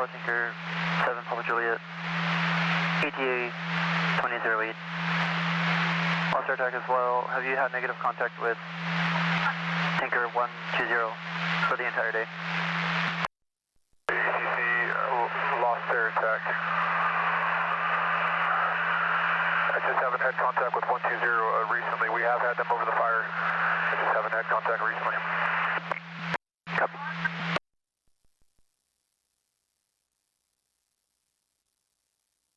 Tower Tinker 7 Papa Juliet, ETA 2008. Lost our attack as well. Have you had negative contact with Tinker 120 for the entire day? ACC lost their attack. I just haven't had contact with 120 recently. We have had them over the fire. I just haven't had contact recently.